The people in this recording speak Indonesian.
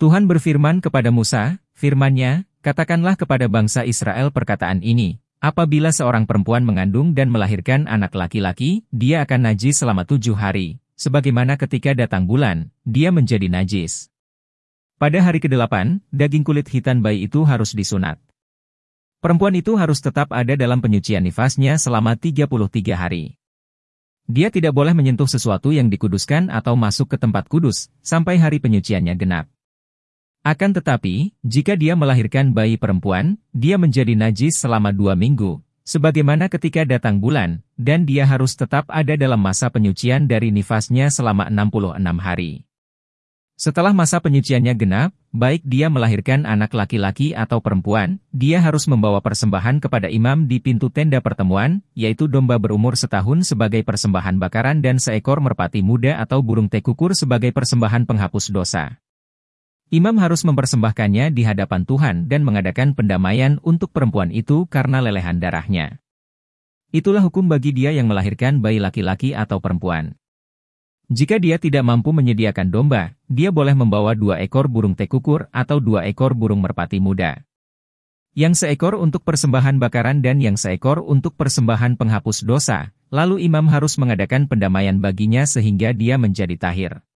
Tuhan berfirman kepada Musa, firman-Nya, katakanlah kepada bangsa Israel perkataan ini, apabila seorang perempuan mengandung dan melahirkan anak laki-laki, dia akan najis selama 7 hari, sebagaimana ketika datang bulan, dia menjadi najis. Pada hari ke-8, daging kulit khitan bayi itu harus disunat. Perempuan itu harus tetap ada dalam penyucian nifasnya selama 33 hari. Dia tidak boleh menyentuh sesuatu yang dikuduskan atau masuk ke tempat kudus, sampai hari penyuciannya genap. Akan tetapi, jika dia melahirkan bayi perempuan, dia menjadi najis selama 2 minggu, sebagaimana ketika datang bulan, dan dia harus tetap ada dalam masa penyucian dari nifasnya selama 66 hari. Setelah masa penyuciannya genap, baik dia melahirkan anak laki-laki atau perempuan, dia harus membawa persembahan kepada imam di pintu tenda pertemuan, yaitu domba berumur setahun sebagai persembahan bakaran dan seekor merpati muda atau burung tekukur sebagai persembahan penghapus dosa. Imam harus mempersembahkannya di hadapan Tuhan dan mengadakan pendamaian untuk perempuan itu karena lelehan darahnya. Itulah hukum bagi dia yang melahirkan bayi laki-laki atau perempuan. Jika dia tidak mampu menyediakan domba, dia boleh membawa 2 ekor burung tekukur atau 2 ekor burung merpati muda. Yang seekor untuk persembahan bakaran dan yang seekor untuk persembahan penghapus dosa, lalu imam harus mengadakan pendamaian baginya sehingga dia menjadi tahir.